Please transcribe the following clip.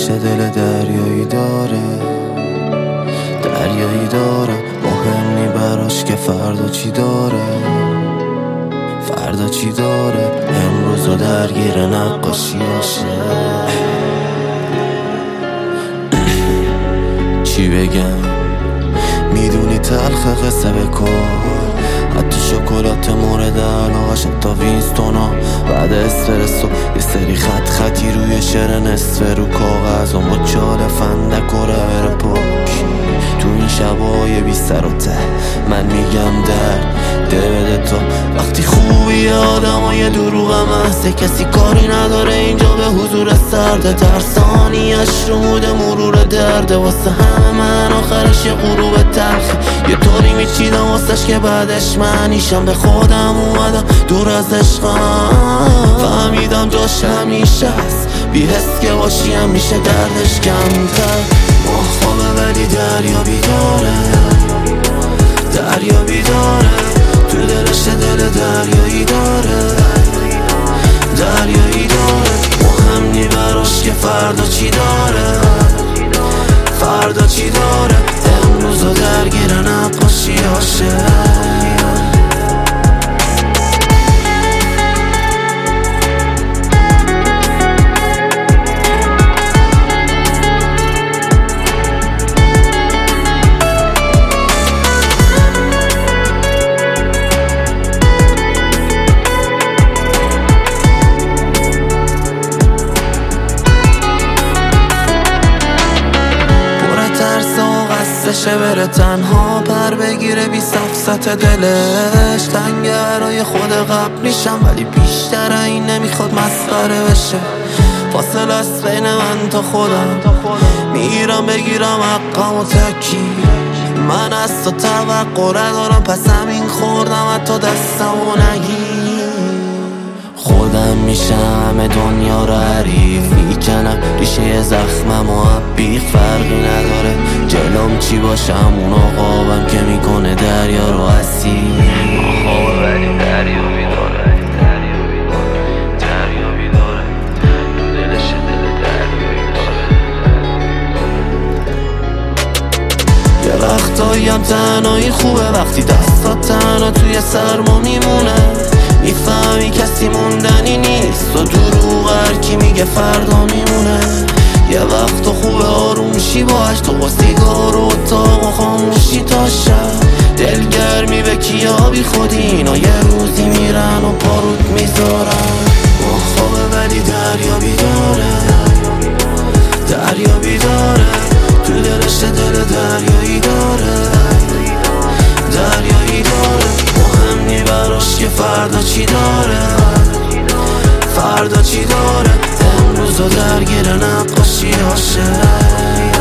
دل دریایی داره مهم نی براش که فردا چی داره امروزو درگیر نقاشیاشه. چی بگم میدونی تلخ قصه بکن، حتی شکلات مورد علاقش، حتی وینستونا بعد اسپرسو یه سری خطی روی شعر نصفه رو کاغذ و مچال فندک و رور پاک. تو این شبای بی سر و ته من میگم ده بده تو وقتی خوبی آدمای دروغ محضه، کسی کاری نداره اینجا به حضور سرده، ترسانیش رو موده مرور درده، واسه همه من آخرش یه غروب تلخه، یه طوری میچیدم واسش که بعدش معنیشم به خودم اومدم دور از عشقم، فهمیدم جاش همیشه هست، بی حس که باشی هم میشه دردش کمتر. خوابه ولی دریا بیداره تو دلش دل دریایی داره مهم نی براش که فردا چی داره امروزو درگیر نقاشیاشه. شه بره تنها پر بگیره بی سفست دلش، تنگه برای خود قبل میشم ولی بیشتر این نمیخواد مسخره بشه، فاصله است بین من تا خودم، میرم بگیرم حقم و تکی، من از تو توقع ندارم پس همین خوردم حتی دستم و نگی، خودم میشم همه دنیا رو حریف میکنم، ریشه زخمم و بیخ فرقی نداره، جلوم چی باشم اون آقابم که میکنه دریا رو اسیر. خوابه ولی دریا بیداره تو دلش دل دریایی داره. یه وقتایی هم تنهایی خوبه وقتی دستات تنها توی سرما میمونه، میفهمی کسی موندنی نیست و دروغ هر کی میگه فردا میمونه، یه وقت خوبه آروم شی با عشق و سیگار و اتاق و خاموشی تا شب، دلگرمی به کیا بی خودی اینا یه روزی میرن و پاروت میذارن. خوابه ولی دریا بیداره تو دلش دل دریایی داره مهم نی براش که فردا چی داره امروزو درگیر نقاشیاشه.